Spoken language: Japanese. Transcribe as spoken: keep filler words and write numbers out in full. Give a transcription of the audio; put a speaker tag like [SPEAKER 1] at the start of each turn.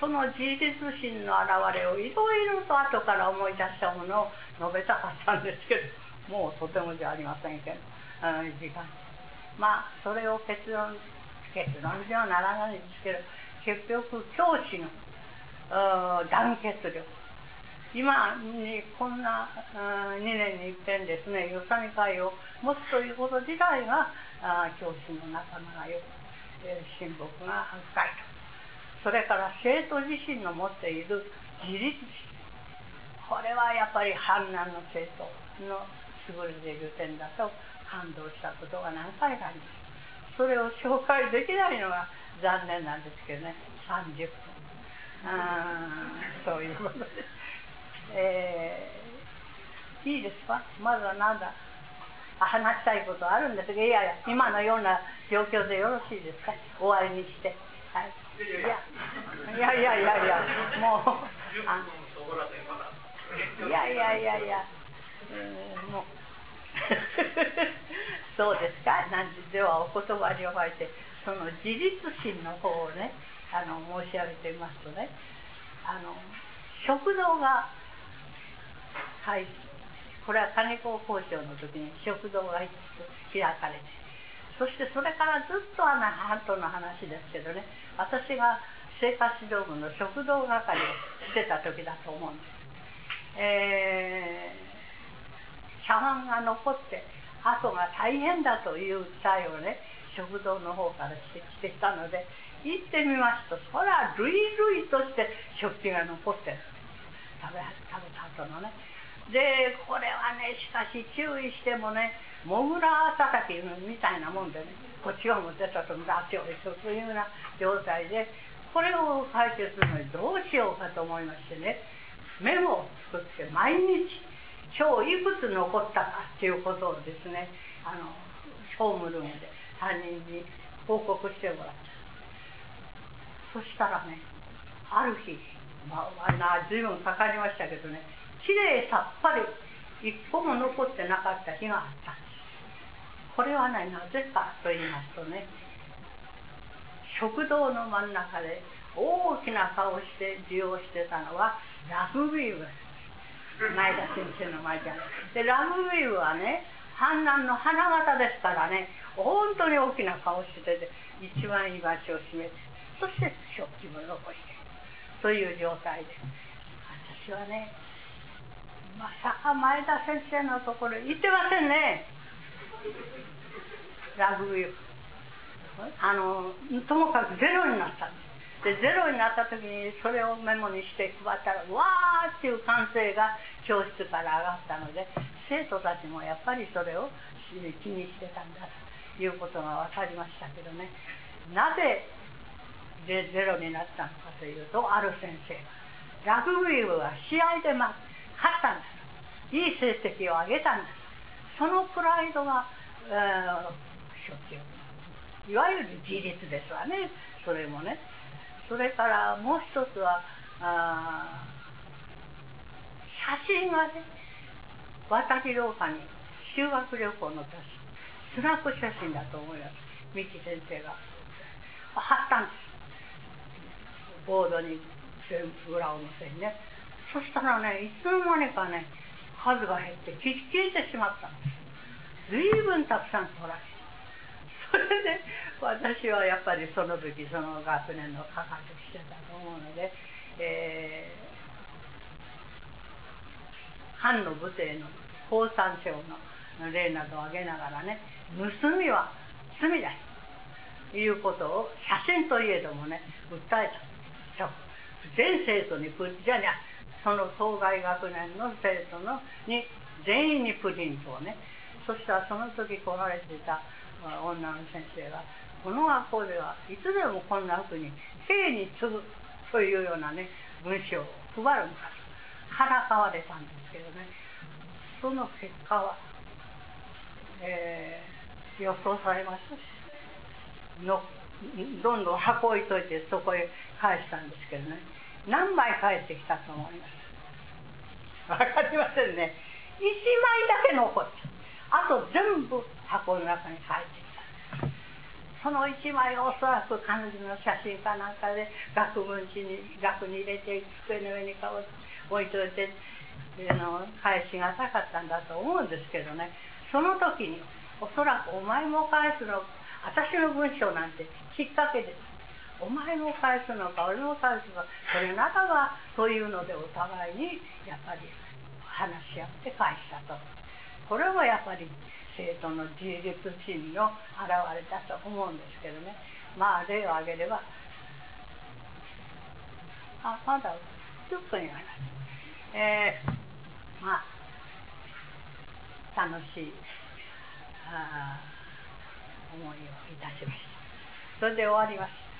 [SPEAKER 1] その自立心の表れをいろいろと後から思い出したものを述べたかったんですけど、もうとてもじゃありませんけど、うん、時間まあそれを結論結論にはならないんですけど、結局教師の団結力、今にこんなにねんに一遍ですね、予算会を持つということ自体が教師の仲間がよく、えー、親睦が深いと。それから生徒自身の持っている自立心、これはやっぱり阪南の生徒の優れている点だと感動したことが何回かあります。それを紹介できないのが残念なんですけどね、さんじゅっぷん、あそういうことです。えー、いいですか、まだなんだ話したいことあるんですが、いやいや今のような状況でよろしいですか、終わりにして、はい、いやいやいやいやもうあいやいやいやいや、えー、もうそうですか。なんではお言葉においてその自立心の方をね、あの申し上げてみますとね、あの食堂が開これは金子校長の時に食堂が開かれて、そしてそれからずっとあの後の話ですけどね、私が生活指導部の食堂係をしてた時だと思うんです。えー、茶碗が残って後が大変だという訴えをね、食堂の方からしてきてたので、行ってみますと、それは類々として食器が残ってる、食べ食べた後のね。でこれはね、しかし注意してもね、もぐらたたきみたいなもんでね、こっちが持ってたと足を置いてというような状態で、これを解決するのにどうしようかと思いましてね、メモを作って毎日今日いくつ残ったかっていうことをですね、あのホームルームで担任に報告してもらった。そしたらね、ある日、まあ、随分かかりましたけどね、きれいさっぱり一個も残ってなかった日があったんです。これはね、なぜかと言いますとね、食堂の真ん中で大きな顔をして授業してたのはラグビー部、前田先生の前じゃないで、ラグビー部はね、阪南の花形ですからね、本当に大きな顔をしてて、一番いい場所を占めて、そして食器も残しているという状態で、私はね、まさか前田先生のところ行ってませんね、ラグビー部。あのともかくゼロになったんです。でゼロになった時にそれをメモにして配ったら、わーっていう歓声が教室から上がったので、生徒たちもやっぱりそれを気にしてたんだということが分かりましたけどね。なぜでゼロになったのかというと、ある先生がラグビー部は試合で、ま、勝ったんだと、いい成績を上げたんだと、そのプライドが、えー、しょっちゅういわゆる自立ですわね、それもね。それからもう一つは、あ写真がね、渡り廊下に修学旅行の写真、スナップ写真だと思います。三木先生が貼ったんです、ボードに裏表にね。そしたらね、いつの間にかね、数が減って消えてしまったんです。随分たくさん撮られて、それで私はやっぱりその時その学年の係をしてたと思うので、えー、藩の武帝の降参省の例などを挙げながらね、盗みは罪だということを写真といえどもね、訴えた。全生徒にプじゃあね、その当該学年の生徒のに全員にプリントをね。そしたらその時来られていた女の先生が、この学校ではいつでもこんなふうに刑に次ぐというようなね文章を配るのかとからかわれたんですけどね、その結果は、えー、予想されますのどんどん箱置いといてそこへ返したんですけどね、何枚返ってきたと思います？分かりませんね。いちまいだけ残った。あと全部箱の中に入っていた。 その一枚をおそらく彼女の写真かなんかで額縁に額に入れて机の上に顔置いといての返しがたかったんだと思うんですけどね、その時におそらく「お前も返すの私の文章なんてきっかけです。お前も返すのか俺も返すのかそれならば」というのでお互いにやっぱり話し合って返したと。これはやっぱり生徒の自立心の表れだと思うんですけどね。まあ例を挙げればあまだじゅっぷんになりました。えー、まあ楽しいあ思いをいたしました。それで終わります。